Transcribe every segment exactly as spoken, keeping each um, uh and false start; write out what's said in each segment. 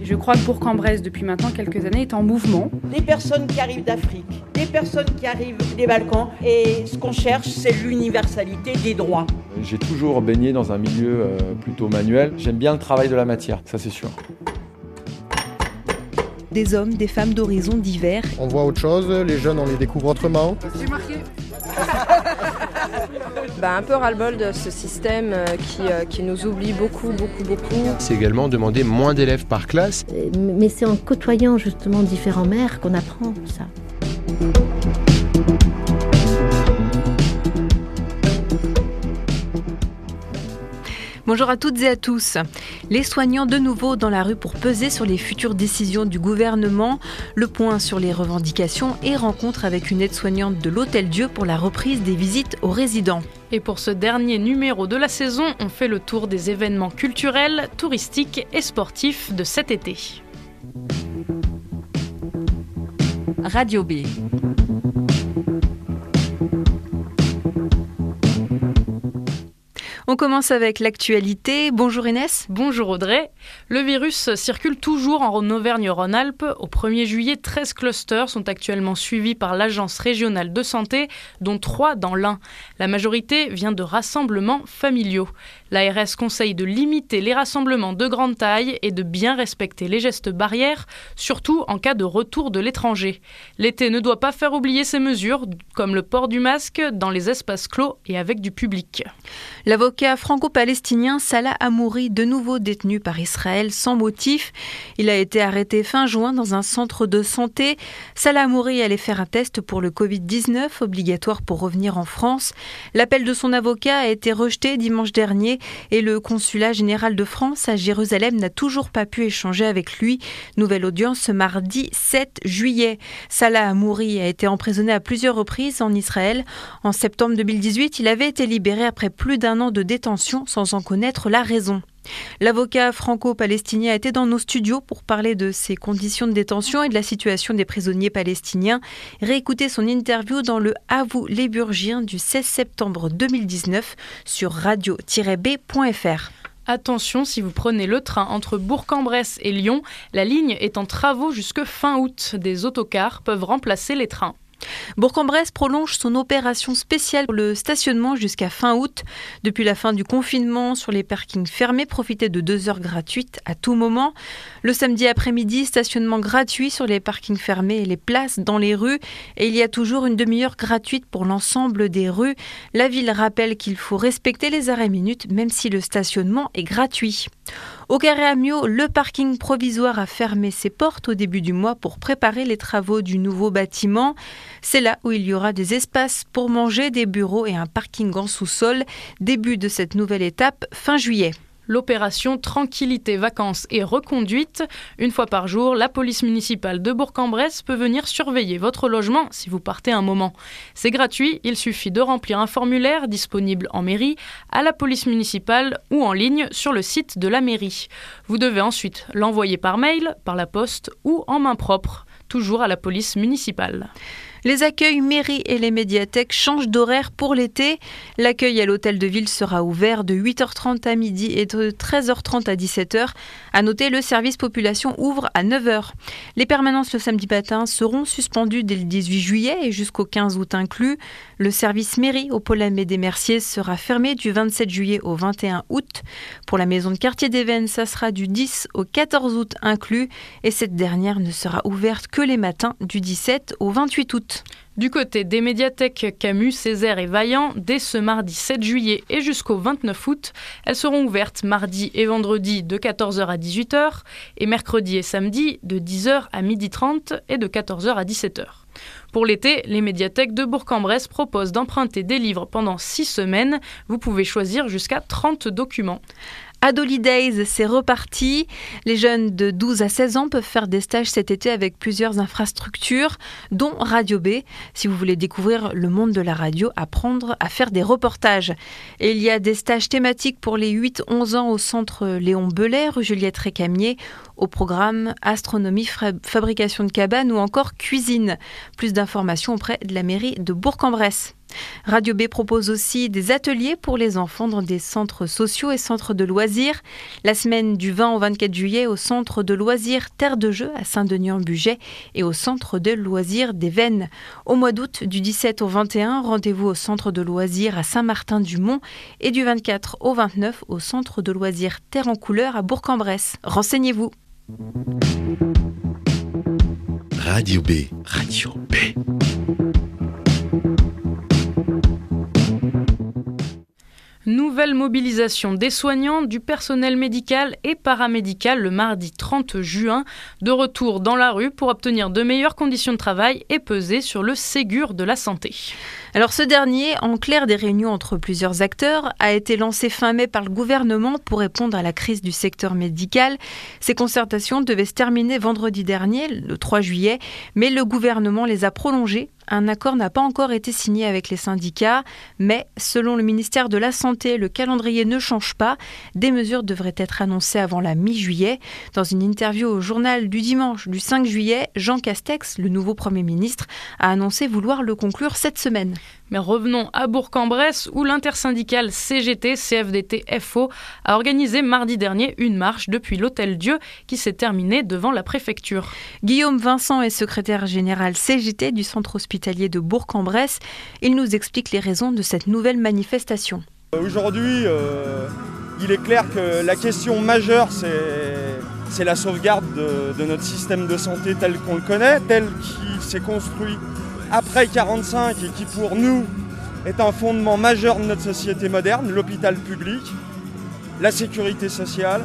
Je crois que Bourg-en-Bresse, depuis maintenant quelques années, est en mouvement. Des personnes qui arrivent d'Afrique, des personnes qui arrivent des Balkans, et ce qu'on cherche, c'est l'universalité des droits. J'ai toujours baigné dans un milieu euh, plutôt manuel. J'aime bien le travail de la matière, ça c'est sûr. Des hommes, des femmes d'horizons divers. On voit autre chose, les jeunes, on les découvre autrement. C'est marqué. Bah, un peu ras-le-bol de ce système qui, euh, qui nous oublie beaucoup, beaucoup, beaucoup. C'est également demander moins d'élèves par classe. Mais c'est en côtoyant justement différents maires qu'on apprend ça. Bonjour à toutes et à tous. Les soignants de nouveau dans la rue pour peser sur les futures décisions du gouvernement. Le point sur les revendications et rencontre avec une aide-soignante de l'Hôtel-Dieu pour la reprise des visites aux résidents. Et pour ce dernier numéro de la saison, on fait le tour des événements culturels, touristiques et sportifs de cet été. Radio B. On commence avec l'actualité. Bonjour Inès. Bonjour Audrey. Le virus circule toujours en Auvergne-Rhône-Alpes. Au premier juillet, treize clusters sont actuellement suivis par l'Agence régionale de santé, dont trois dans l'Ain. La majorité vient de rassemblements familiaux. L'A R S conseille de limiter les rassemblements de grande taille et de bien respecter les gestes barrières, surtout en cas de retour de l'étranger. L'été ne doit pas faire oublier ces mesures, comme le port du masque dans les espaces clos et avec du public. L'avocat franco-palestinien Salah Hamouri, de nouveau détenu par Israël sans motif. Il a été arrêté fin juin dans un centre de santé. Salah Hamouri allait faire un test pour le covid dix-neuf, obligatoire pour revenir en France. L'appel de son avocat a été rejeté dimanche dernier et le consulat général de France à Jérusalem n'a toujours pas pu échanger avec lui. Nouvelle audience ce mardi sept juillet. Salah Hamouri a été emprisonné à plusieurs reprises en Israël. En septembre deux mille dix-huit, il avait été libéré après plus d'un an de détention sans en connaître la raison. L'avocat franco-palestinien a été dans nos studios pour parler de ses conditions de détention et de la situation des prisonniers palestiniens. Réécoutez son interview dans le À vous les Burgiens du seize septembre deux mille dix-neuf sur radio tiret b point f r. Attention, si vous prenez le train entre Bourg-en-Bresse et Lyon, la ligne est en travaux jusque fin août. Des autocars peuvent remplacer les trains. Bourg-en-Bresse prolonge son opération spéciale pour le stationnement jusqu'à fin août. Depuis la fin du confinement, sur les parkings fermés, profitez de deux heures gratuites à tout moment. Le samedi après-midi, stationnement gratuit sur les parkings fermés et les places dans les rues. Et il y a toujours une demi-heure gratuite pour l'ensemble des rues. La ville rappelle qu'il faut respecter les arrêts minutes, même si le stationnement est gratuit. Au Carré Amiot, le parking provisoire a fermé ses portes au début du mois pour préparer les travaux du nouveau bâtiment. C'est là où il y aura des espaces pour manger, des bureaux et un parking en sous-sol. Début de cette nouvelle étape, fin juillet. L'opération Tranquillité Vacances est reconduite. Une fois par jour, la police municipale de Bourg-en-Bresse peut venir surveiller votre logement si vous partez un moment. C'est gratuit, il suffit de remplir un formulaire disponible en mairie, à la police municipale ou en ligne sur le site de la mairie. Vous devez ensuite l'envoyer par mail, par la poste ou en main propre, toujours à la police municipale. Les accueils mairies et les médiathèques changent d'horaire pour l'été. L'accueil à l'hôtel de ville sera ouvert de huit heures trente à midi et de treize heures trente à dix-sept heures. À noter, le service population ouvre à neuf heures. Les permanences le samedi matin seront suspendues dès le dix-huit juillet et jusqu'au quinze août inclus. Le service mairie au pôle Aimé des Merciers sera fermé du vingt-sept juillet au vingt et un août. Pour la maison de quartier d'Évennes, ça sera du dix au quatorze août inclus. Et cette dernière ne sera ouverte que les matins du dix-sept au vingt-huit août. Du côté des médiathèques Camus, Césaire et Vaillant, dès ce mardi sept juillet et jusqu'au vingt-neuf août, elles seront ouvertes mardi et vendredi de quatorze heures à dix-huit heures et mercredi et samedi de dix heures à midi trente et de quatorze heures à dix-sept heures. Pour l'été, les médiathèques de Bourg-en-Bresse proposent d'emprunter des livres pendant six semaines. Vous pouvez choisir jusqu'à trente documents. Adolidays, c'est reparti. Les jeunes de douze à seize ans peuvent faire des stages cet été avec plusieurs infrastructures, dont Radio B. Si vous voulez découvrir le monde de la radio, apprendre à faire des reportages. Et il y a des stages thématiques pour les huit onze ans au centre Léon Bellet, rue Juliette Récamier, au programme astronomie, fra- fabrication de cabanes ou encore cuisine. Plus d'informations auprès de la mairie de Bourg-en-Bresse. Radio B propose aussi des ateliers pour les enfants dans des centres sociaux et centres de loisirs. La semaine du vingt au vingt-quatre juillet au centre de loisirs Terre de Jeux à Saint-Denis-en-Bugey et au centre de loisirs des Vennes. Au mois d'août, du dix-sept au vingt et un, rendez-vous au centre de loisirs à Saint-Martin-du-Mont et du vingt-quatre au vingt-neuf au centre de loisirs Terre en couleur à Bourg-en-Bresse. Renseignez-vous. Radio B. Radio B. Nouvelle mobilisation des soignants, du personnel médical et paramédical le mardi trente juin. De retour dans la rue pour obtenir de meilleures conditions de travail et peser sur le Ségur de la santé. Alors ce dernier, en clair des réunions entre plusieurs acteurs, a été lancé fin mai par le gouvernement pour répondre à la crise du secteur médical. Ces concertations devaient se terminer vendredi dernier, le trois juillet, mais le gouvernement les a prolongées. Un accord n'a pas encore été signé avec les syndicats, mais selon le ministère de la Santé, le calendrier ne change pas. Des mesures devraient être annoncées avant la mi-juillet. Dans une interview au journal du dimanche du cinq juillet, Jean Castex, le nouveau Premier ministre, a annoncé vouloir le conclure cette semaine. Mais revenons à Bourg-en-Bresse où l'intersyndicale C G T C F D T F O a organisé mardi dernier une marche depuis l'Hôtel-Dieu qui s'est terminée devant la préfecture. Guillaume Vincent est secrétaire général C G T du centre hospitalier de Bourg-en-Bresse. Il nous explique les raisons de cette nouvelle manifestation. Aujourd'hui, euh, il est clair que la question majeure, c'est, c'est la sauvegarde de, de notre système de santé tel qu'on le connaît, tel qu'il s'est construit après quarante-cinq et qui pour nous est un fondement majeur de notre société moderne, l'hôpital public, la sécurité sociale.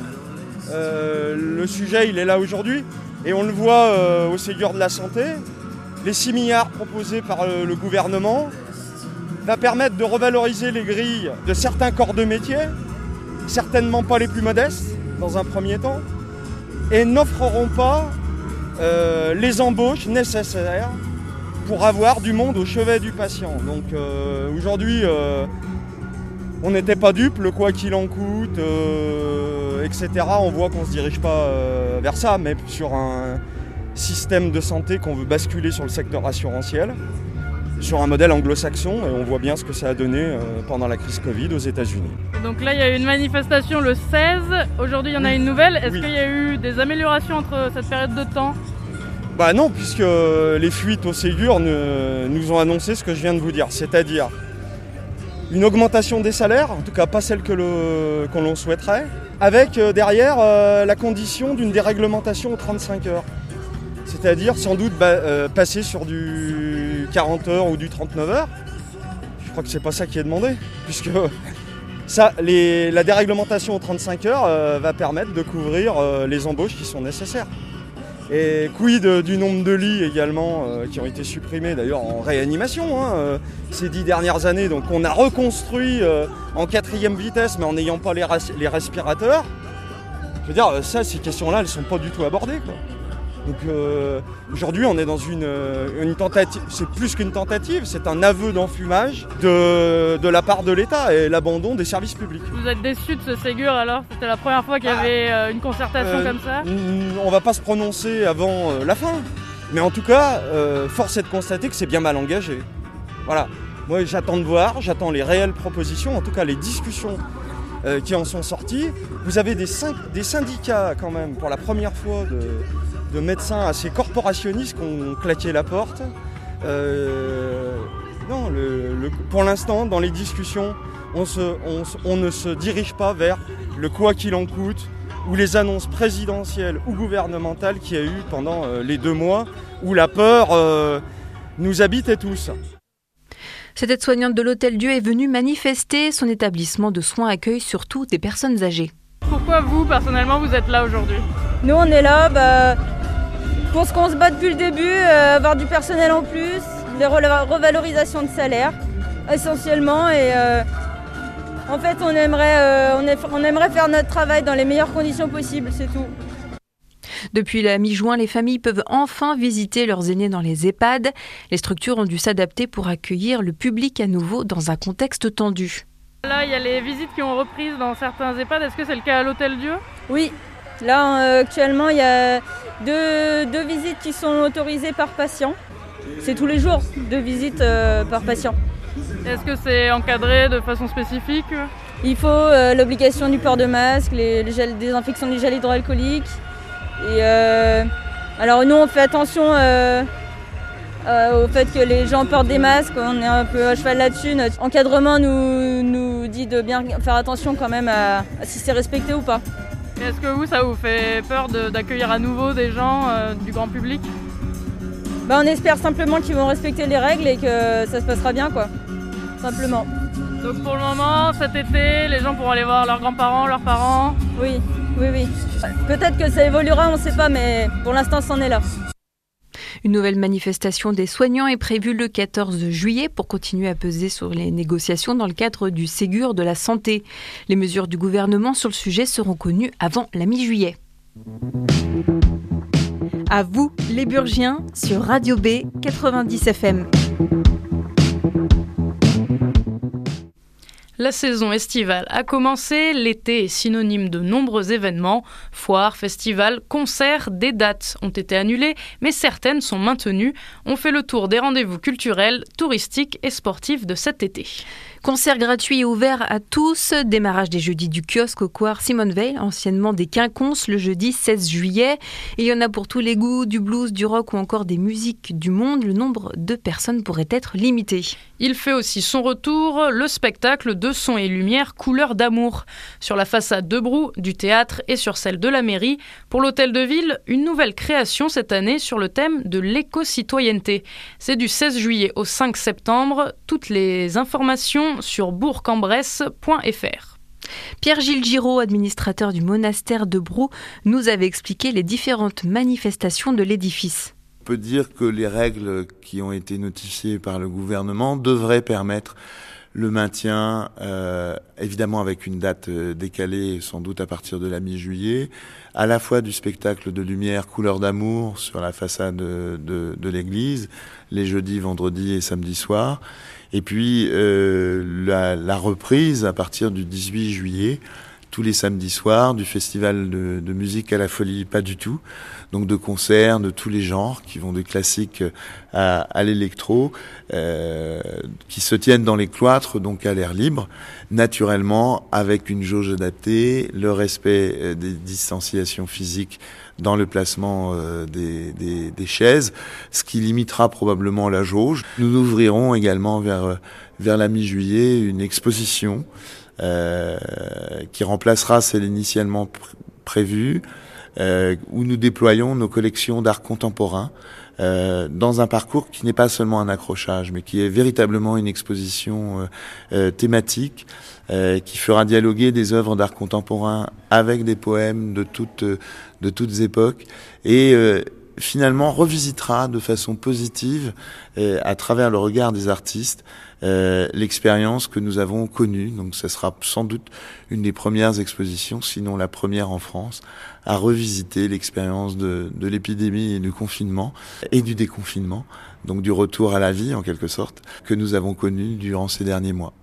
Euh, le sujet il est là aujourd'hui et on le voit euh, au Ségur de la santé. Les six milliards proposés par le, le gouvernement va permettre de revaloriser les grilles de certains corps de métier, certainement pas les plus modestes dans un premier temps, et n'offreront pas euh, les embauches nécessaires pour avoir du monde au chevet du patient. Donc euh, aujourd'hui, euh, on n'était pas dupes, le quoi qu'il en coûte, euh, et cetera. On voit qu'on ne se dirige pas euh, vers ça, mais sur un système de santé qu'on veut basculer sur le secteur assurantiel, sur un modèle anglo-saxon, et on voit bien ce que ça a donné euh, pendant la crise Covid aux États-Unis. Donc là, il y a eu une manifestation le seize. Aujourd'hui, il y en a une nouvelle. Est-ce oui. qu'il y a eu des améliorations entre cette période de temps ? Bah non, puisque les fuites au Ségur ne, nous ont annoncé ce que je viens de vous dire, c'est-à-dire une augmentation des salaires, en tout cas pas celle que le, qu'on l'on souhaiterait, avec euh, derrière euh, la condition d'une déréglementation aux trente-cinq heures. C'est-à-dire sans doute bah, euh, passer sur du quarante heures ou du trente-neuf heures. Je crois que c'est pas ça qui est demandé, puisque ça, les, la déréglementation aux trente-cinq heures euh, va permettre de couvrir euh, les embauches qui sont nécessaires. Et quid du nombre de lits également euh, qui ont été supprimés d'ailleurs en réanimation hein, euh, ces dix dernières années. Donc on a reconstruit euh, en quatrième vitesse mais en n'ayant pas les, ras- les respirateurs. Je veux dire, ça, ces questions-là, elles ne sont pas du tout abordées, quoi. Donc euh, aujourd'hui, on est dans une, une tentative, c'est plus qu'une tentative, c'est un aveu d'enfumage de, de la part de l'État et l'abandon des services publics. Vous êtes déçus de ce Ségur alors ? C'était la première fois qu'il y avait euh, une concertation euh, comme ça ? On ne va pas se prononcer avant euh, la fin, mais en tout cas, euh, force est de constater que c'est bien mal engagé. Voilà, moi j'attends de voir, j'attends les réelles propositions, en tout cas les discussions euh, qui en sont sorties. Vous avez des, cinq, des syndicats quand même, pour la première fois, de... de médecins assez corporationnistes qui ont claqué la porte. Euh, non, le, le, pour l'instant, dans les discussions, on, se, on, on ne se dirige pas vers le quoi qu'il en coûte ou les annonces présidentielles ou gouvernementales qu'il y a eu pendant euh, les deux mois où la peur euh, nous habitait tous. Cette aide-soignante de l'Hôtel-Dieu est venue manifester. Son établissement de soins accueille surtout des personnes âgées. Pourquoi vous, personnellement, vous êtes là aujourd'hui ? Nous, on est là bah, pour ce qu'on se bat depuis le début, euh, avoir du personnel en plus, des revalorisations de salaire, essentiellement. Et euh, en fait, on aimerait, euh, on, est, on aimerait faire notre travail dans les meilleures conditions possibles, c'est tout. Depuis la mi-juin, les familles peuvent enfin visiter leurs aînés dans les EHPAD. Les structures ont dû s'adapter pour accueillir le public à nouveau dans un contexte tendu. Là, il y a les visites qui ont repris dans certains EHPAD. Est-ce que c'est le cas à l'Hôtel-Dieu ? Oui. Là, euh, actuellement, il y a deux, deux visites qui sont autorisées par patient. C'est tous les jours, deux visites euh, par patient. Est-ce que c'est encadré de façon spécifique ? Il faut euh, l'obligation du port de masque, les, les gels, désinfection des gels hydroalcooliques. Et euh, alors nous on fait attention euh, euh, au fait que les gens portent des masques, on est un peu à cheval là-dessus. Notre encadrement nous, nous dit de bien faire attention quand même à, à si c'est respecté ou pas. Est-ce que vous, ça vous fait peur de, d'accueillir à nouveau des gens euh, du grand public ? Bah, on espère simplement qu'ils vont respecter les règles et que ça se passera bien, quoi. Simplement. Donc pour le moment, cet été, les gens pourront aller voir leurs grands-parents, leurs parents ? Oui, oui, oui. Peut-être que ça évoluera, on ne sait pas, mais pour l'instant, c'en est là. Une nouvelle manifestation des soignants est prévue le quatorze juillet pour continuer à peser sur les négociations dans le cadre du Ségur de la santé. Les mesures du gouvernement sur le sujet seront connues avant la mi-juillet. À vous, les Burgiens, sur Radio B quatre-vingt-dix F M. La saison estivale a commencé, l'été est synonyme de nombreux événements, foires, festivals, concerts, des dates ont été annulées, mais certaines sont maintenues. On fait le tour des rendez-vous culturels, touristiques et sportifs de cet été. Concert gratuit et ouvert à tous, démarrage des jeudis du kiosque au Square Simone Veil, anciennement des Quinconces, le jeudi seize juillet. Et il y en a pour tous les goûts, du blues, du rock ou encore des musiques du monde. Le nombre de personnes pourrait être limité. Il fait aussi son retour, le spectacle de son et lumière Couleurs d'amour. Sur la façade de Brou, du théâtre et sur celle de la mairie. Pour l'hôtel de ville, une nouvelle création cette année sur le thème de l'éco-citoyenneté. C'est du seize juillet au cinq septembre. Toutes les informations sur bourg en bresse point f r. Pierre-Gilles Giraud, administrateur du monastère de Brou, nous avait expliqué les différentes manifestations de l'édifice. On peut dire que les règles qui ont été notifiées par le gouvernement devraient permettre le maintien, euh, évidemment avec une date décalée, sans doute à partir de la mi-juillet, à la fois du spectacle de lumière Couleurs d'amour sur la façade de, de, de l'église, les jeudis, vendredis et samedis soirs, et puis euh, la, la reprise à partir du dix-huit juillet, tous les samedis soirs, du festival de, de musique à la folie, pas du tout, donc de concerts de tous les genres, qui vont des classiques à, à l'électro, euh, qui se tiennent dans les cloîtres, donc à l'air libre, naturellement avec une jauge adaptée, le respect des distanciations physiques dans le placement euh, des, des, des chaises, ce qui limitera probablement la jauge. Nous ouvrirons également vers, vers la mi-juillet une exposition Euh, qui remplacera celle initialement pr- prévue, euh, où nous déployons nos collections d'art contemporain euh, dans un parcours qui n'est pas seulement un accrochage, mais qui est véritablement une exposition euh, euh, thématique euh, qui fera dialoguer des œuvres d'art contemporain avec des poèmes de toutes, de toutes époques et euh, finalement revisitera de façon positive, euh, à travers le regard des artistes, euh, l'expérience que nous avons connue. Donc ce sera sans doute une des premières expositions, sinon la première en France, à revisiter l'expérience de, de l'épidémie et du confinement et du déconfinement, donc du retour à la vie en quelque sorte, que nous avons connu durant ces derniers mois.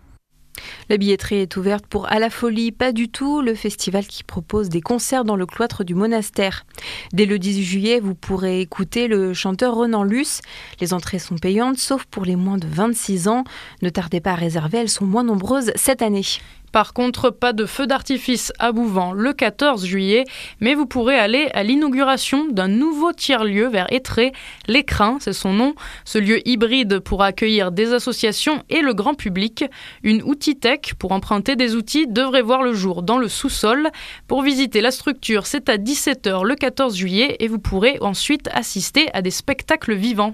La billetterie est ouverte pour À la Folie, pas du tout, le festival qui propose des concerts dans le cloître du monastère. Dès le dix juillet, vous pourrez écouter le chanteur Renan Luce. Les entrées sont payantes, sauf pour les moins de vingt-six ans. Ne tardez pas à réserver, elles sont moins nombreuses cette année. Par contre, pas de feu d'artifice à Bouvant le quatorze juillet, mais vous pourrez aller à l'inauguration d'un nouveau tiers-lieu vers Étré, l'Écrin, c'est son nom. Ce lieu hybride pourra accueillir des associations et le grand public. Une outitech pour emprunter des outils devrait voir le jour dans le sous-sol. Pour visiter la structure, c'est à dix-sept heures le quatorze juillet et vous pourrez ensuite assister à des spectacles vivants.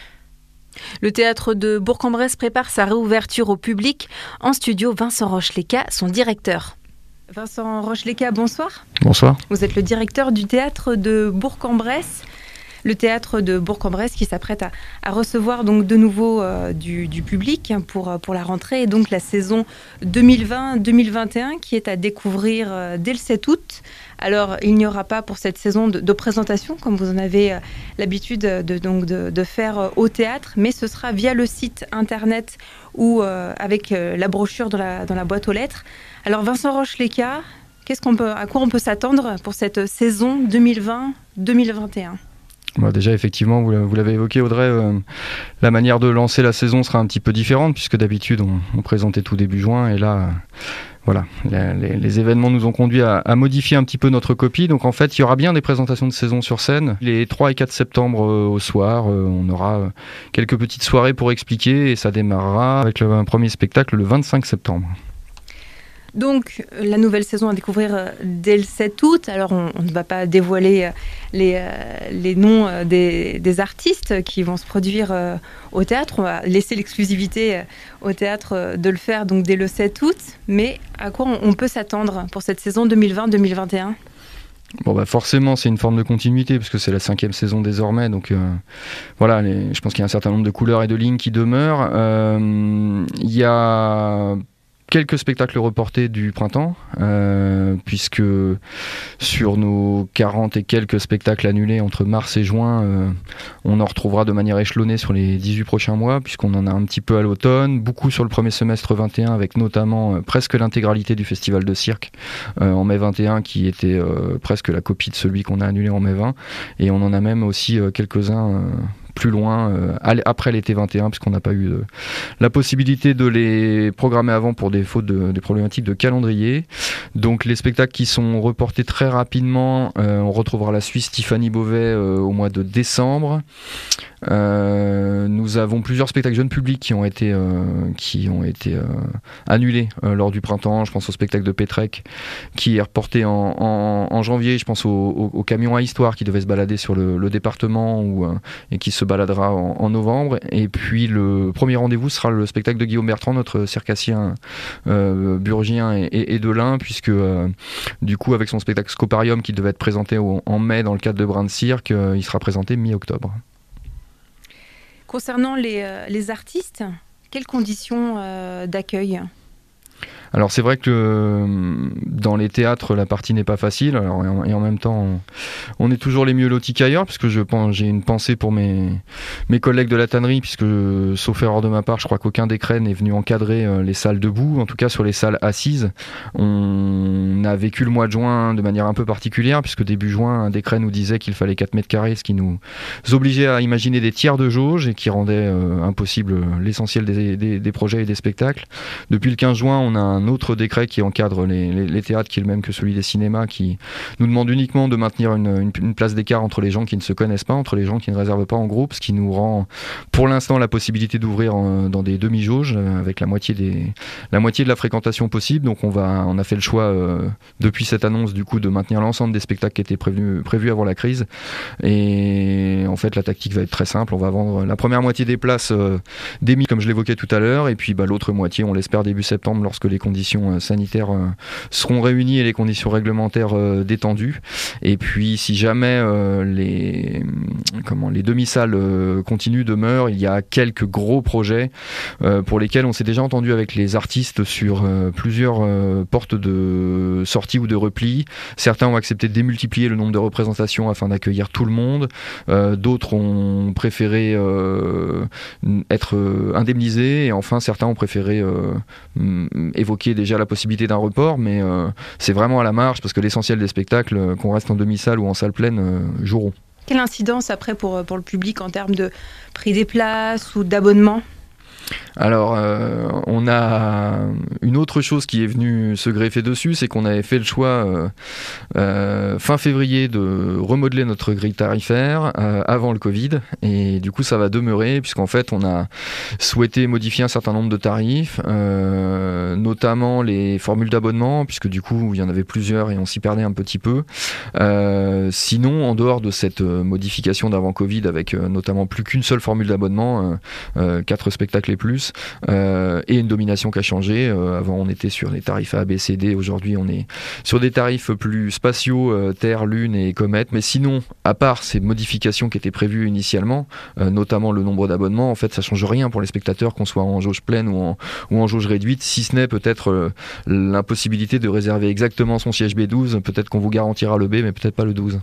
Le théâtre de Bourg-en-Bresse prépare sa réouverture au public. En studio, Vincent Rocheleca, son directeur. Vincent Rocheleca, bonsoir. Bonsoir. Vous êtes le directeur du théâtre de Bourg-en-Bresse. Le théâtre de Bourg-en-Bresse qui s'apprête à, à recevoir donc de nouveau euh, du, du public pour, pour la rentrée et donc la saison deux mille vingt deux mille vingt et un qui est à découvrir euh, dès le sept août. Alors, il n'y aura pas pour cette saison de, de présentation, comme vous en avez euh, l'habitude de, donc de, de faire euh, au théâtre, mais ce sera via le site internet ou euh, avec euh, la brochure dans la, dans la boîte aux lettres. Alors, Vincent Rocheleca, qu'est-ce qu'on peut, à quoi on peut s'attendre pour cette saison deux mille vingt deux mille vingt et un ? Bah déjà, effectivement, vous l'avez évoqué, Audrey, euh, la manière de lancer la saison sera un petit peu différente, puisque d'habitude, on, on présentait tout début juin, et là, euh, voilà, les, les, les événements nous ont conduit à, à modifier un petit peu notre copie. Donc en fait, il y aura bien des présentations de saison sur scène. Les trois et quatre septembre euh, au soir, euh, on aura euh, quelques petites soirées pour expliquer, et ça démarrera avec le, un premier spectacle le vingt-cinq septembre. Donc, la nouvelle saison à découvrir dès le sept août. Alors, on, on ne va pas dévoiler les, les noms des, des artistes qui vont se produire au théâtre. On va laisser l'exclusivité au théâtre de le faire donc dès le sept août. Mais à quoi on, on peut s'attendre pour cette saison deux mille vingt deux mille vingt et un ? Bon bah forcément c'est une forme de continuité parce que c'est la cinquième saison désormais, donc euh, voilà, les, je pense qu'il y a un certain nombre de couleurs et de lignes qui demeurent. Euh, il y a quelques spectacles reportés du printemps, euh, puisque sur nos quarante et quelques spectacles annulés entre mars et juin, euh, on en retrouvera de manière échelonnée sur les dix-huit prochains mois, puisqu'on en a un petit peu à l'automne, beaucoup sur le premier semestre vingt et un, avec notamment euh, presque l'intégralité du festival de cirque euh, en mai vingt et un, qui était euh, presque la copie de celui qu'on a annulé en mai vingt, et on en a même aussi euh, quelques-uns euh, plus loin, euh, après l'été vingt et un, puisqu'on n'a pas eu euh, la possibilité de les programmer avant pour des fautes de, des problématiques de calendrier. Donc les spectacles qui sont reportés très rapidement, euh, on retrouvera la Suisse Tiffany Beauvais euh, au mois de décembre. Euh, nous avons plusieurs spectacles jeunes publics qui ont été, euh, qui ont été euh, annulés euh, lors du printemps. Je pense au spectacle de Pétrec qui est reporté en, en, en janvier. Je pense au, au, au camion à histoire qui devait se balader sur le, le département ou, euh, et qui se baladera en, en novembre. Et puis le premier rendez-vous sera le spectacle de Guillaume Bertrand, notre circassien euh, burgien et, et, et de l'Ain, puisque euh, du coup avec son spectacle Scoparium qui devait être présenté au, en mai dans le cadre de Brin de Cirque, euh, il sera présenté mi-octobre. Concernant les, euh, les artistes, quelles conditions euh, d'accueil ? Alors c'est vrai que euh, dans les théâtres la partie n'est pas facile, alors, et, en, et en même temps on, on est toujours les mieux lotis qu'ailleurs, puisque je pense, j'ai une pensée pour mes, mes collègues de la tannerie, puisque sauf erreur de ma part, je crois qu'aucun décret n'est venu encadrer euh, les salles debout, en tout cas sur les salles assises. On a vécu le mois de juin de manière un peu particulière, puisque début juin un décret nous disait qu'il fallait quatre mètres carrés, ce qui nous obligeait à imaginer des tiers de jauge et qui rendait euh, impossible l'essentiel des, des, des projets et des spectacles. Depuis le quinze juin, on a un autre décret qui encadre les, les, les théâtres, qui est le même que celui des cinémas, qui nous demande uniquement de maintenir une, une, une place d'écart entre les gens qui ne se connaissent pas, entre les gens qui ne réservent pas en groupe, ce qui nous rend pour l'instant la possibilité d'ouvrir en, dans des demi-jauges avec la moitié, des, la moitié de la fréquentation possible. Donc on, va, on a fait le choix euh, depuis cette annonce du coup de maintenir l'ensemble des spectacles qui étaient prévus, prévus avant la crise. Et en fait la tactique va être très simple, on va vendre la première moitié des places euh, d'émis comme je l'évoquais tout à l'heure, et puis bah, l'autre moitié on l'espère début septembre lorsque les conditions sanitaires euh, seront réunies et les conditions réglementaires euh, détendues. Et puis si jamais euh, les, comment, les demi-salles euh, continuent, demeurent, il y a quelques gros projets euh, pour lesquels on s'est déjà entendu avec les artistes sur euh, plusieurs euh, portes de sortie ou de repli. Certains ont accepté de démultiplier le nombre de représentations afin d'accueillir tout le monde. Euh, d'autres ont préféré euh, être indemnisés, et enfin certains ont préféré euh, évoquer déjà la possibilité d'un report, mais euh, c'est vraiment à la marge parce que l'essentiel des spectacles, euh, qu'on reste en demi-salle ou en salle pleine, euh, joueront. Quelle incidence après pour, pour le public en termes de prix des places ou d'abonnement ? Alors, euh, on a une autre chose qui est venue se greffer dessus, c'est qu'on avait fait le choix euh, euh, fin février de remodeler notre grille tarifaire euh, avant le Covid, et du coup ça va demeurer puisqu'en fait on a souhaité modifier un certain nombre de tarifs, euh, notamment les formules d'abonnement, puisque du coup il y en avait plusieurs et on s'y perdait un petit peu. Euh, sinon, en dehors de cette modification d'avant Covid, avec euh, notamment plus qu'une seule formule d'abonnement, euh, euh, quatre spectacles et plus, Euh, et une domination qui a changé. Euh, avant on était sur des tarifs A, B, C, D, aujourd'hui on est sur des tarifs plus spatiaux, euh, Terre, Lune et Comète. Mais sinon, à part ces modifications qui étaient prévues initialement, euh, notamment le nombre d'abonnements, en fait ça change rien pour les spectateurs, qu'on soit en jauge pleine ou en, ou en jauge réduite, si ce n'est peut-être euh, l'impossibilité de réserver exactement son siège B douze. Peut-être qu'on vous garantira le B, mais peut-être pas le douze.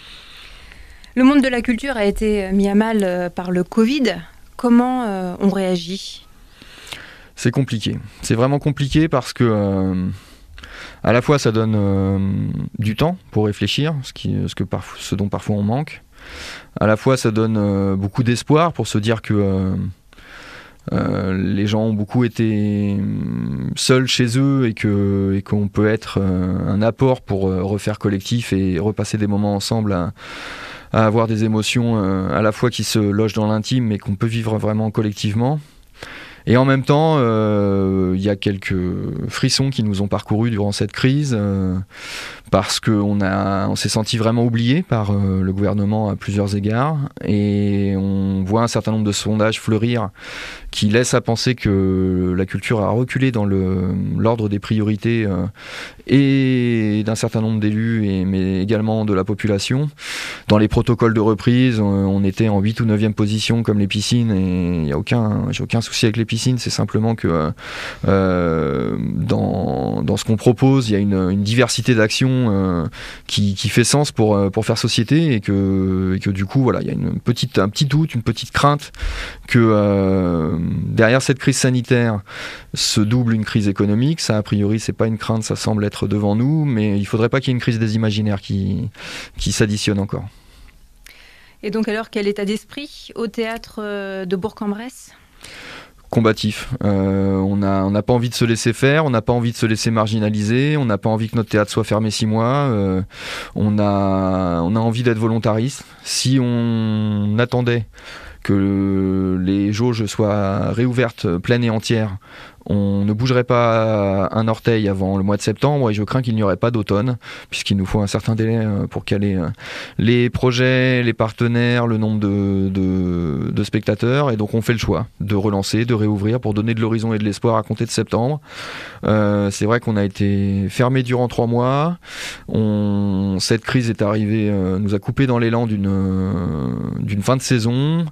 Le monde de la culture a été mis à mal euh, par le Covid. Comment euh, on réagit ? C'est compliqué. C'est vraiment compliqué parce que euh, à la fois ça donne euh, du temps pour réfléchir, ce, qui, ce, que parf- ce dont parfois on manque. à la fois ça donne euh, beaucoup d'espoir pour se dire que euh, euh, les gens ont beaucoup été seuls chez eux et, que, et qu'on peut être euh, un apport pour euh, refaire collectif et repasser des moments ensemble à, à avoir des émotions euh, à la fois qui se logent dans l'intime mais qu'on peut vivre vraiment collectivement. Et en même temps, il euh, y a quelques frissons qui nous ont parcourus durant cette crise, euh, parce qu'on a, on s'est senti vraiment oublié par euh, le gouvernement à plusieurs égards, et on voit un certain nombre de sondages fleurir qui laissent à penser que la culture a reculé dans le, l'ordre des priorités euh, et d'un certain nombre d'élus, et, mais également de la population. Dans les protocoles de reprise, on, on était en huit ou neuvième position comme les piscines, et il n'y a aucun, j'ai aucun souci avec les piscines, c'est simplement que euh, dans, dans ce qu'on propose, il y a une, une diversité d'actions euh, qui, qui fait sens pour, pour faire société, et que, et que du coup, voilà, il y a une petite, un petit doute, une petite crainte que euh, derrière cette crise sanitaire se double une crise économique. Ça, a priori, c'est pas une crainte, ça semble être devant nous, mais il faudrait pas qu'il y ait une crise des imaginaires qui, qui s'additionne encore. Et donc alors, quel état d'esprit au théâtre de Bourg-en-Bresse ? Combatif. Euh, on n'a on n'a pas envie de se laisser faire, on n'a pas envie de se laisser marginaliser, on n'a pas envie que notre théâtre soit fermé six mois, euh, on, a, on a envie d'être volontariste. Si on attendait que les jauges soient réouvertes pleines et entières, on ne bougerait pas un orteil avant le mois de septembre, et je crains qu'il n'y aurait pas d'automne, puisqu'il nous faut un certain délai pour caler les projets, les partenaires, le nombre de, de, de spectateurs, et donc on fait le choix de relancer, de réouvrir pour donner de l'horizon et de l'espoir à compter de septembre. Euh, c'est vrai qu'on a été fermé durant trois mois, on, cette crise est arrivée, euh, nous a coupé dans l'élan d'une, euh, d'une fin de saison.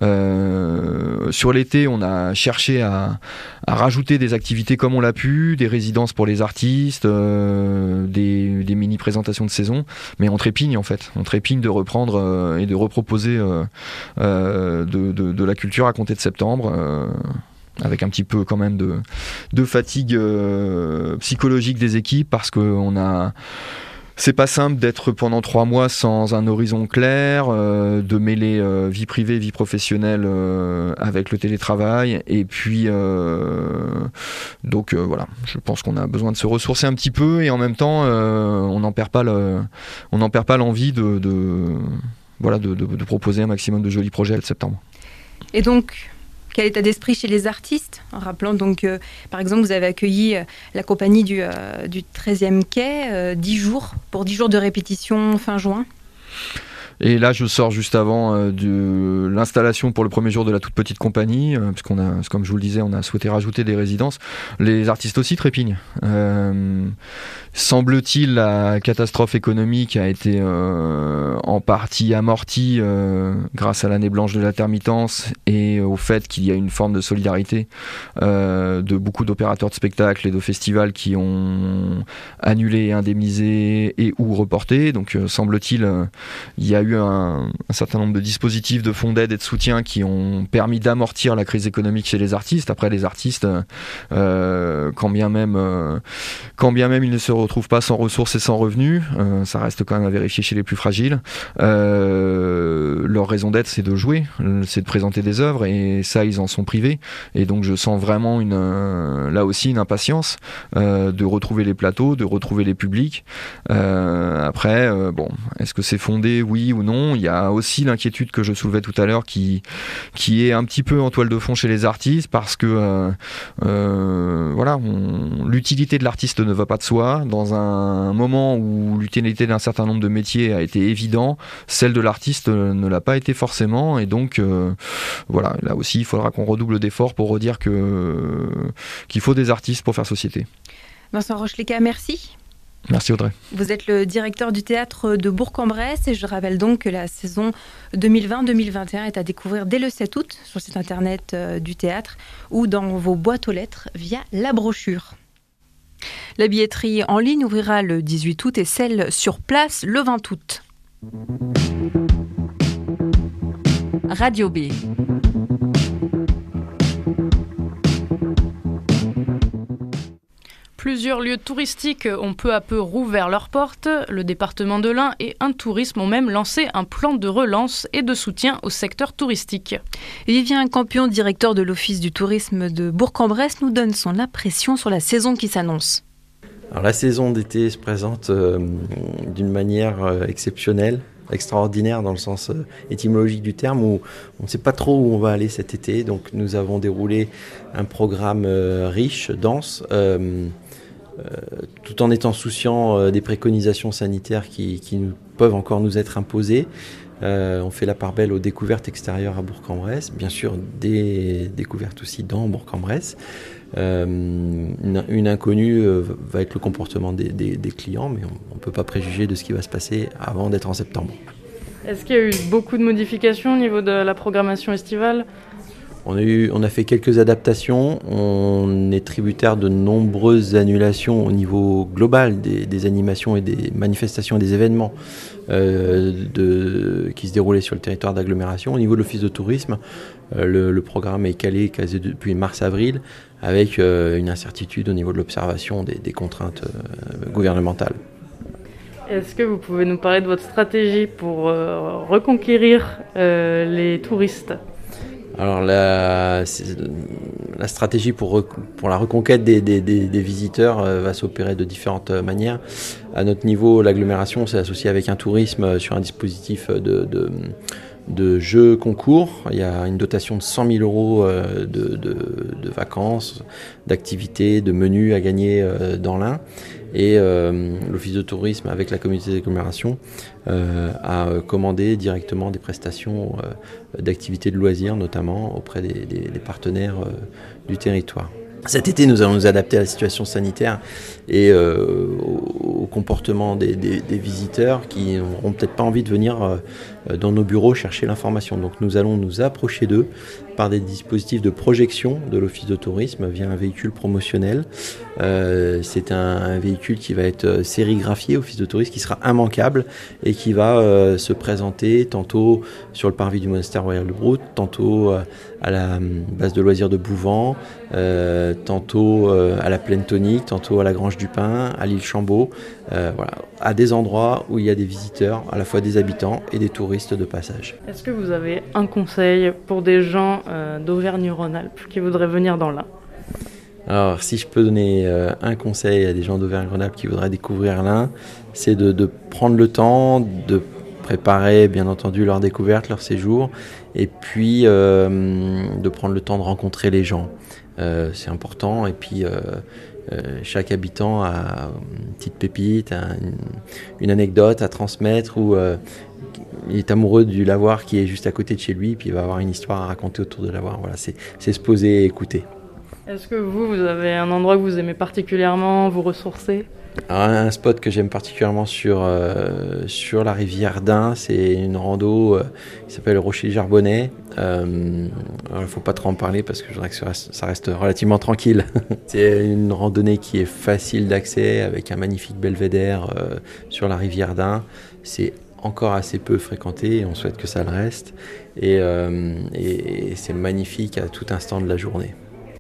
Euh, sur l'été, on a cherché à, à rajouter des activités comme on l'a pu, des résidences pour les artistes, euh, des, des mini-présentations de saison, mais on trépigne en fait, on trépigne de reprendre euh, et de reproposer euh, euh, de, de, de la culture à compter de septembre, euh, avec un petit peu quand même de, de fatigue euh, psychologique des équipes, parce qu'on a... C'est pas simple d'être pendant trois mois sans un horizon clair, euh, de mêler euh, vie privée, vie professionnelle euh, avec le télétravail. Et puis, euh, donc euh, voilà, je pense qu'on a besoin de se ressourcer un petit peu, et en même temps, euh, on n'en perd pas le, on n'en perd pas l'envie de, de, voilà, de, de, de proposer un maximum de jolis projets de septembre. Et donc, quel état d'esprit chez les artistes ? En rappelant donc, euh, par exemple, vous avez accueilli euh, la compagnie du, euh, du treizième quai, euh, dix jours, pour dix jours de répétition fin juin. Et là, je sors juste avant euh, de l'installation pour le premier jour de la toute petite compagnie, euh, parce qu'on a, comme je vous le disais, on a souhaité rajouter des résidences. Les artistes aussi trépignent. Euh, semble-t-il, la catastrophe économique a été euh, en partie amortie euh, grâce à l'année blanche de l'intermittence et au fait qu'il y a une forme de solidarité euh, de beaucoup d'opérateurs de spectacles et de festivals qui ont annulé, indemnisé et ou reporté. Donc, euh, semble-t-il, euh, il y a eu Un, un certain nombre de dispositifs de fonds d'aide et de soutien qui ont permis d'amortir la crise économique chez les artistes. Après, les artistes, euh, quand bien même, euh, quand bien même ils ne se retrouvent pas sans ressources et sans revenus, euh, ça reste quand même à vérifier chez les plus fragiles. Euh, leur raison d'être, c'est de jouer, c'est de présenter des œuvres, et ça, ils en sont privés. Et donc, je sens vraiment une, euh, là aussi, une impatience euh, de retrouver les plateaux, de retrouver les publics. Euh, après, euh, bon, est-ce que c'est fondé ? Oui ou non. Il y a aussi l'inquiétude que je soulevais tout à l'heure qui, qui est un petit peu en toile de fond chez les artistes, parce que euh, euh, voilà, on, l'utilité de l'artiste ne va pas de soi. Dans un moment où l'utilité d'un certain nombre de métiers a été évident, celle de l'artiste ne l'a pas été forcément, et donc euh, voilà, là aussi il faudra qu'on redouble d'efforts pour redire que, qu'il faut des artistes pour faire société. Vincent Rocheleca, merci. Merci Audrey. Vous êtes le directeur du théâtre de Bourg-en-Bresse, et je rappelle donc que la saison deux mille vingt deux mille vingt et un est à découvrir dès le sept août sur le site internet du théâtre ou dans vos boîtes aux lettres via la brochure. La billetterie en ligne ouvrira le dix-huit août et celle sur place le vingt août. Radio B. Plus Plusieurs lieux touristiques ont peu à peu rouvert leurs portes. Le département de l'Ain et Un Tourisme ont même lancé un plan de relance et de soutien au secteur touristique. Vivien Campion, directeur de l'Office du tourisme de Bourg-en-Bresse, nous donne son impression sur la saison qui s'annonce. Alors, la saison d'été se présente euh, d'une manière euh, exceptionnelle, extraordinaire dans le sens euh, étymologique du terme, où on ne sait pas trop où on va aller cet été. Donc nous avons déroulé un programme euh, riche, dense, euh, euh, tout en étant souciant euh, des préconisations sanitaires qui, qui nous, peuvent encore nous être imposées. Euh, on fait la part belle aux découvertes extérieures à Bourg-en-Bresse, bien sûr des découvertes aussi dans Bourg-en-Bresse. Euh, une, une inconnue euh, va être le comportement des, des, des clients, mais on ne peut pas préjuger de ce qui va se passer avant d'être en septembre. Est-ce qu'il y a eu beaucoup de modifications au niveau de la programmation estivale ? On a, eu, on a fait quelques adaptations, on est tributaire de nombreuses annulations au niveau global des, des animations et des manifestations et des événements euh, de, qui se déroulaient sur le territoire d'agglomération. Au niveau de l'Office de tourisme, euh, le, le programme est calé quasi depuis mars-avril avec euh, une incertitude au niveau de l'observation des, des contraintes euh, gouvernementales. Est-ce que vous pouvez nous parler de votre stratégie pour euh, reconquérir euh, les touristes ? Alors la, la stratégie pour, pour la reconquête des, des, des, des visiteurs euh, va s'opérer de différentes manières. À notre niveau, l'agglomération s'est associée avec Un Tourisme sur un dispositif de, de, de jeux concours. Il y a une dotation de cent mille euros de, de, de vacances, d'activités, de menus à gagner dans l'Ain. Et euh, l'Office de tourisme, avec la communauté d'agglomération, euh, a commandé directement des prestations euh, d'activités de loisirs, notamment auprès des, des, des partenaires euh, du territoire. Cet été, nous allons nous adapter à la situation sanitaire et euh, au, au comportement des, des, des visiteurs qui n'auront peut-être pas envie de venir euh, dans nos bureaux chercher l'information. Donc nous allons nous approcher d'eux par des dispositifs de projection de l'Office de tourisme via un véhicule promotionnel. Euh, c'est un, un véhicule qui va être sérigraphié, Office de tourisme, qui sera immanquable et qui va euh, se présenter tantôt sur le parvis du monastère royal de Brout, tantôt euh, à la base de loisirs de Bouvant, euh, tantôt euh, à la Plaine Tonique, tantôt à la Grange du Pin, à l'île Chambaud, euh, voilà, à des endroits où il y a des visiteurs, à la fois des habitants et des touristes de passage. Est-ce que vous avez un conseil pour des gens euh, d'Auvergne-Rhône-Alpes qui voudraient venir dans l'Ain ? Alors, si je peux donner euh, un conseil à des gens d'Auvergne-Rhône-Alpes qui voudraient découvrir l'Ain, c'est de, de prendre le temps de préparer, bien entendu, leur découverte, leur séjour, et puis euh, de prendre le temps de rencontrer les gens. Euh, c'est important, et puis euh, euh, chaque habitant a une petite pépite, un, une, une anecdote à transmettre, ou euh, il est amoureux du lavoir qui est juste à côté de chez lui, puis il va avoir une histoire à raconter autour de lavoir. Voilà, c'est, c'est se poser et écouter. Est-ce que vous, vous avez un endroit que vous aimez particulièrement, vous ressourcer ? Alors, un spot que j'aime particulièrement sur, euh, sur la rivière d'Ain, c'est une rando euh, qui s'appelle le Rocher Jarbonnet. Euh, il ne faut pas trop en parler parce que je voudrais que ça reste, ça reste relativement tranquille. C'est une randonnée qui est facile d'accès avec un magnifique belvédère euh, sur la rivière d'Ain. C'est encore assez peu fréquenté et on souhaite que ça le reste. Et, euh, et, et c'est magnifique à tout instant de la journée.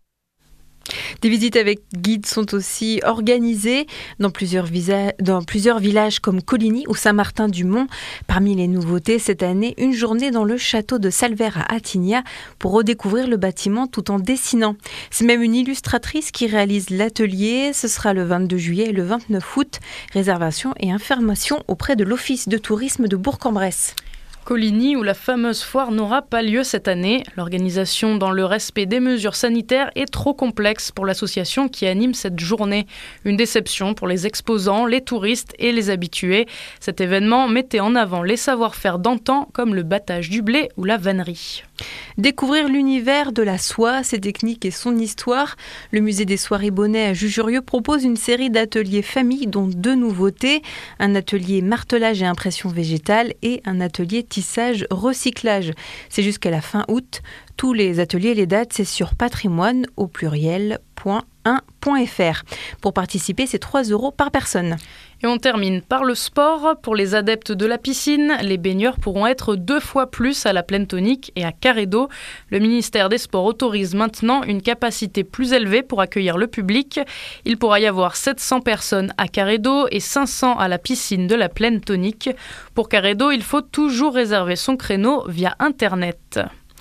Des visites avec guide sont aussi organisées dans plusieurs, visa- dans plusieurs villages comme Coligny ou Saint-Martin-du-Mont. Parmi les nouveautés cette année, une journée dans le château de Salvert à Attigna pour redécouvrir le bâtiment tout en dessinant. C'est même une illustratrice qui réalise l'atelier. Ce sera le vingt-deux juillet et le vingt-neuf août. Réservation et information auprès de l'Office de tourisme de Bourg-en-Bresse. Coligny, où la fameuse foire n'aura pas lieu cette année. L'organisation dans le respect des mesures sanitaires est trop complexe pour l'association qui anime cette journée. Une déception pour les exposants, les touristes et les habitués. Cet événement mettait en avant les savoir-faire d'antan comme le battage du blé ou la vannerie. Découvrir l'univers de la soie, ses techniques et son histoire. Le musée des soieries Bonnet à Jujurieux propose une série d'ateliers famille dont deux nouveautés. Un atelier martelage et impression végétale et un atelier tissage recyclage. C'est jusqu'à la fin août. Tous les ateliers et les dates, c'est sur patrimoine au pluriel point un point f r. Pour participer, c'est trois euros par personne. Et on termine par le sport. Pour les adeptes de la piscine, les baigneurs pourront être deux fois plus à la Plaine Tonique et à Carré d'Eau. Le ministère des Sports autorise maintenant une capacité plus élevée pour accueillir le public. Il pourra y avoir sept cents personnes à Carré d'Eau et cinq cents à la piscine de la Plaine Tonique. Pour Carré d'Eau, il faut toujours réserver son créneau via Internet.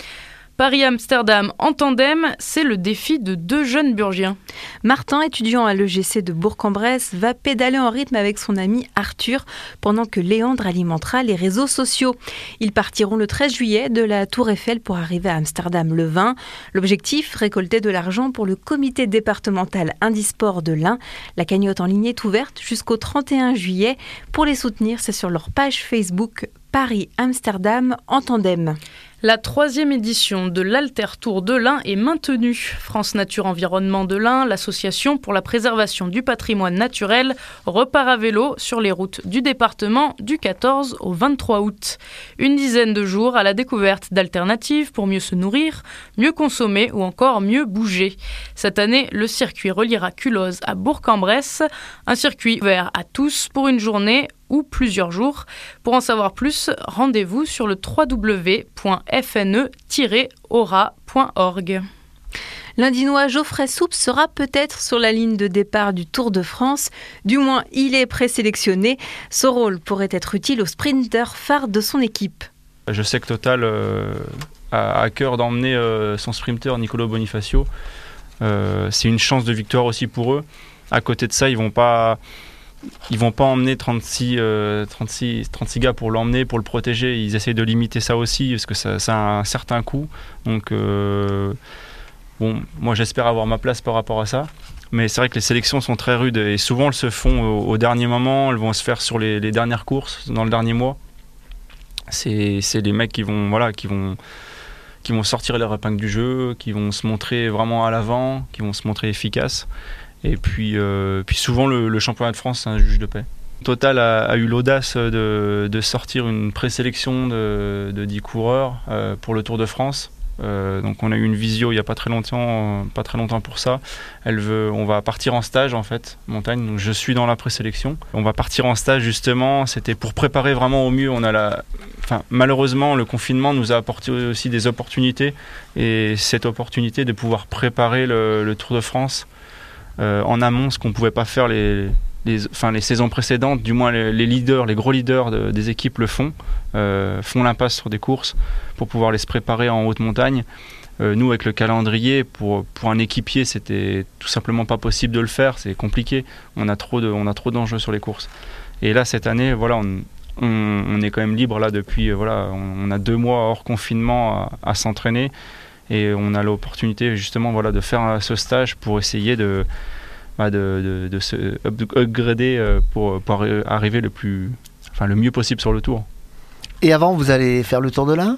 Paris-Amsterdam en tandem, c'est le défi de deux jeunes burgiens. Martin, étudiant à l'E G C de Bourg-en-Bresse, va pédaler en rythme avec son ami Arthur pendant que Léandre alimentera les réseaux sociaux. Ils partiront le treize juillet de la Tour Eiffel pour arriver à Amsterdam le vingt. L'objectif, récolter de l'argent pour le comité départemental Handisport de l'Ain. La cagnotte en ligne est ouverte jusqu'au trente et un juillet. Pour les soutenir, c'est sur leur page Facebook Paris-Amsterdam en tandem. La troisième édition de l'Alter Tour de l'Ain est maintenue. France Nature Environnement de l'Ain, l'association pour la préservation du patrimoine naturel, repart à vélo sur les routes du département du quatorze au vingt-trois août. Une dizaine de jours à la découverte d'alternatives pour mieux se nourrir, mieux consommer ou encore mieux bouger. Cette année, le circuit reliera Culose à Bourg-en-Bresse, un circuit ouvert à tous pour une journée ou plusieurs jours. Pour en savoir plus, rendez-vous sur le w w w point f n e tiret aura point org. L'Indinois Geoffrey Soupe sera peut-être sur la ligne de départ du Tour de France. Du moins, il est présélectionné. Ce rôle pourrait être utile au sprinter phare de son équipe. Je sais que Total euh, a à cœur d'emmener euh, son sprinter Nicolo Bonifacio. Euh, c'est une chance de victoire aussi pour eux. À côté de ça, ils vont pas... Ils vont pas emmener trente-six, euh, trente-six, trente-six gars pour l'emmener, pour le protéger. Ils essayent de limiter ça aussi, parce que ça, ça a un certain coût. Donc, euh, bon, moi j'espère avoir ma place par rapport à ça. Mais c'est vrai que les sélections sont très rudes et souvent elles se font au, au dernier moment. Elles vont se faire sur les, les dernières courses, dans le dernier mois. C'est, c'est les mecs qui vont, voilà, qui vont, qui vont sortir leur épingle du jeu, qui vont se montrer vraiment à l'avant, qui vont se montrer efficaces. Et puis, euh, puis souvent le, le championnat de France, c'est un juge de paix. Total a, a eu l'audace de, de sortir une présélection de, de dix coureurs euh, pour le Tour de France. Euh, donc on a eu une visio il n'y a pas très longtemps, pas très longtemps pour ça. Elle veut, on va partir en stage en fait, montagne. Donc je suis dans la présélection. On va partir en stage justement. C'était pour préparer vraiment au mieux. On a la, enfin malheureusement le confinement nous a apporté aussi des opportunités et cette opportunité de pouvoir préparer le, le Tour de France. Euh, en amont, ce qu'on ne pouvait pas faire les, les, enfin, les saisons précédentes, du moins les, les leaders, les gros leaders de, des équipes le font, euh, font l'impasse sur des courses pour pouvoir les se préparer en haute montagne. Euh, nous, avec le calendrier, pour, pour un équipier, c'était tout simplement pas possible de le faire, c'est compliqué, on a trop, de, on a trop d'enjeux sur les courses. Et là, cette année, voilà, on, on, on est quand même libre là depuis, voilà, on, on a deux mois hors confinement à, à s'entraîner. Et on a l'opportunité justement voilà, de faire ce stage pour essayer de, bah de, de, de se upgrader pour, pour arriver le, plus, enfin, le mieux possible sur le Tour. Et avant, vous allez faire le Tour de l'Ain ?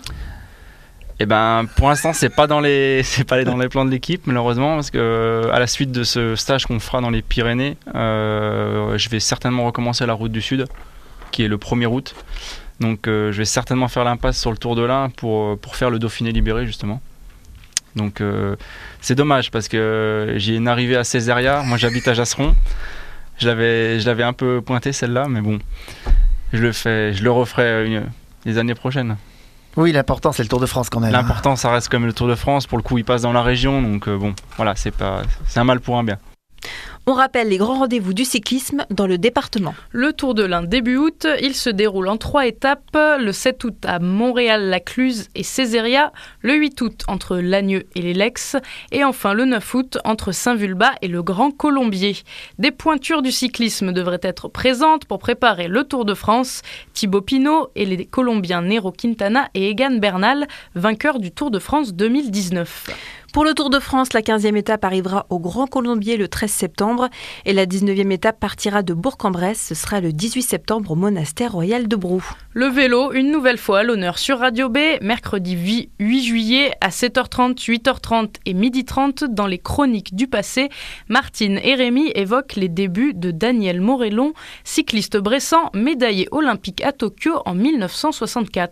Eh ben, pour l'instant, c'est pas dans les, c'est pas dans les plans de l'équipe malheureusement, parce que à la suite de ce stage qu'on fera dans les Pyrénées, euh, je vais certainement recommencer la route du Sud, qui est le premier août. Donc, euh, je vais certainement faire l'impasse sur le Tour de l'Ain pour pour faire le Dauphiné libéré justement. Donc euh, c'est dommage parce que j'ai une arrivée à Césaria, moi j'habite à Jasseron, je l'avais, je l'avais un peu pointé celle-là, mais bon, je le, fais, je le referai une, les années prochaines. Oui, l'important c'est le Tour de France quand même. L'important ça reste quand même le Tour de France, pour le coup il passe dans la région, donc euh, bon, voilà, c'est, pas, c'est un mal pour un bien. On rappelle les grands rendez-vous du cyclisme dans le département. Le Tour de l'Ain début août, il se déroule en trois étapes. Le sept août à Montréal-la-Cluse et Césaria, le huit août entre Lagnieu et les Lex, et enfin le neuf août entre Saint-Vulbas et le Grand Colombier. Des pointures du cyclisme devraient être présentes pour préparer le Tour de France. Thibaut Pinot et les Colombiens Nero Quintana et Egan Bernal, vainqueurs du Tour de France deux mille dix-neuf. Pour le Tour de France, la quinzième étape arrivera au Grand Colombier le treize septembre et la dix-neuvième étape partira de Bourg-en-Bresse. Ce sera le dix-huit septembre au Monastère Royal de Brou. Le vélo, une nouvelle fois à l'honneur sur Radio B, mercredi huit juillet à sept heures trente, huit heures trente et midi trente dans les Chroniques du passé. Martine et Rémi évoquent les débuts de Daniel Morellon, cycliste bressan, médaillé olympique à Tokyo en mille neuf cent soixante-quatre.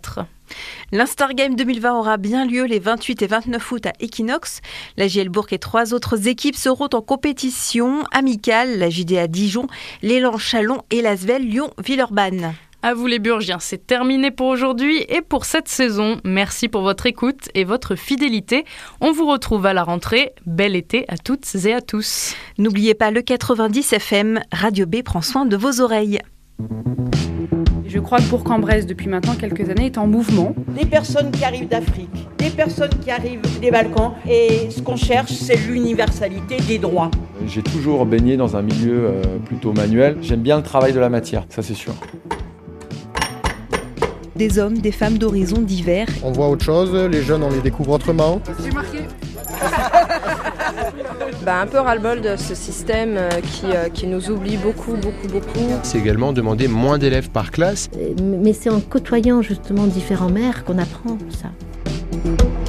L'Instar Game deux mille vingt aura bien lieu les vingt-huit et vingt-neuf août à Equinox. La J L Bourg et trois autres équipes seront en compétition amicale, la J D A Dijon, l'Élan Chalon et l'Asvel Lyon-Villeurbanne. À vous les Burgiens, c'est terminé pour aujourd'hui et pour cette saison. Merci pour votre écoute et votre fidélité. On vous retrouve à la rentrée. Bel été à toutes et à tous. N'oubliez pas le quatre-vingt-dix F M, Radio B prend soin de vos oreilles. Je crois que Bourg-en-Bresse, depuis maintenant quelques années, est en mouvement. Des personnes qui arrivent d'Afrique, des personnes qui arrivent des Balkans, et ce qu'on cherche, c'est l'universalité des droits. J'ai toujours baigné dans un milieu euh, plutôt manuel. J'aime bien le travail de la matière, ça c'est sûr. Des hommes, des femmes d'horizons divers. On voit autre chose, les jeunes on les découvre autrement. C'est marqué. Bah, un peu ras-le-bol de ce système qui, euh, qui nous oublie beaucoup, beaucoup, beaucoup. C'est également demander moins d'élèves par classe. Mais c'est en côtoyant justement différents maires qu'on apprend ça.